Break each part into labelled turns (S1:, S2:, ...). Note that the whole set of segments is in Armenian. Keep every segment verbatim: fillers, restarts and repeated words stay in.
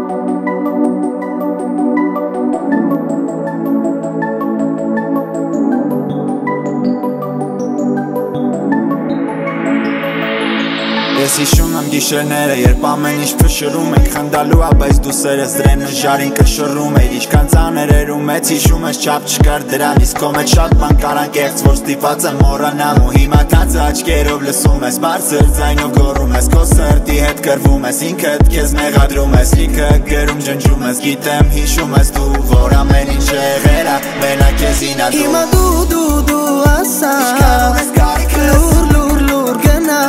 S1: Ես հիշում եմ գիշերները, երբ ամեն ինչ փշրում ենք խնդալու ա, բայց դու սերս դրենը ժարին կշռում էիր Ինչքան ծանր էր ու մեծ հիշում ես չափ չկար դրան Իսկ քո մեջ շատ բան կարան կեղծ, որ ստիպված եմ մոռանամ Ու հիմա թաց աչքերով լսում ես, բարձր ձայնով գոռում ես Քո սրտի հետ կռվում ես, ինքդ քեզ մեղադրում ես Լիքը գրում ջնջում ես, գիտեմ հիշում ես դու Որ ամեն ինչ եղել ա, մենակ քեզին ա դու
S2: Հիմա դու դու դու ասա
S1: Ինչքան ես կարիքս
S2: Լուր լուր լուր գնա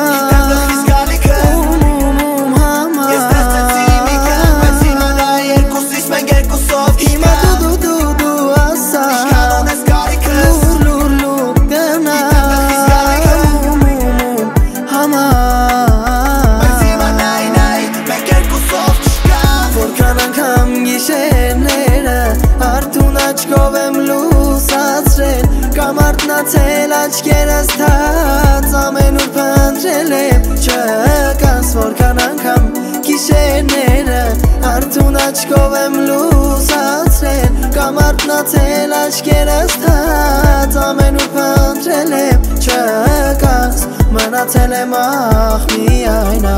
S2: Աչքով եմ լուսացրել Կամ արթնացել աչքերս թած Ամենուր փնտրել եմ Չկաս որքան անգամ գիշերները Արթուն աչքով եմ լուսացրել Կամ արթնացել աչքերս թած Ամենուր փնտրել եմ Չկաս մնացել եմ ախ միայն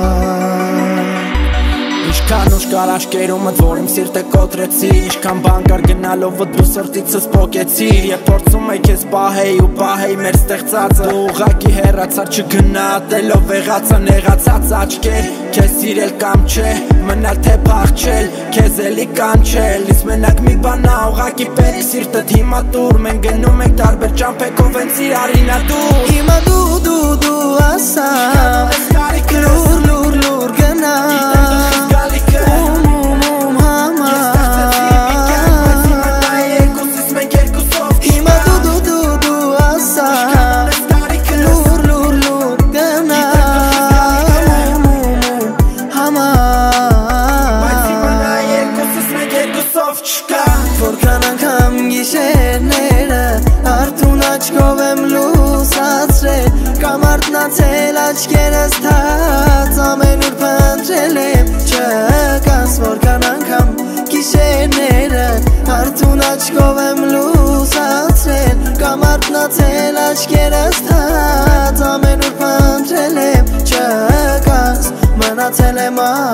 S3: Ինչքան ուշ կար աշկերումդ, որ իմ սիրտը կոտրեցի Ինչքան բան կար գնալով դու սրտիցս պոկեցի Երբ փորձում էի քեզ պահեի ու պահեի մեր ստեղծածը Դու ուղղակի հեռացար չգնահատելով եղածը նեղացած աչքեր Քեզ սիրել կամ չէ, մնալ թե փախչել Քեզ էլի կանչել, իսկ մենակ մի բան ա ուղղակի պետք Սիրտդ հիմա տուր, մենք գնում ենք տարբեր ճամփեքով հենց իրարին ա դուր
S2: Հիմա դու դու դու ասա Լուր լուր լուր գնա Որքան անգամ գիշերները Արթուն աչքով եմ լուսացրել Կամ արթնացել աչքերս թած Ամենուր փնտրել եմ Չկաս որքան անգամ գիշերները Արթուն աչքով եմ լուսացրել Կամ արթնացել աչքերս թած Ամենուր փնտրել եմ Չկաս մնացել եմ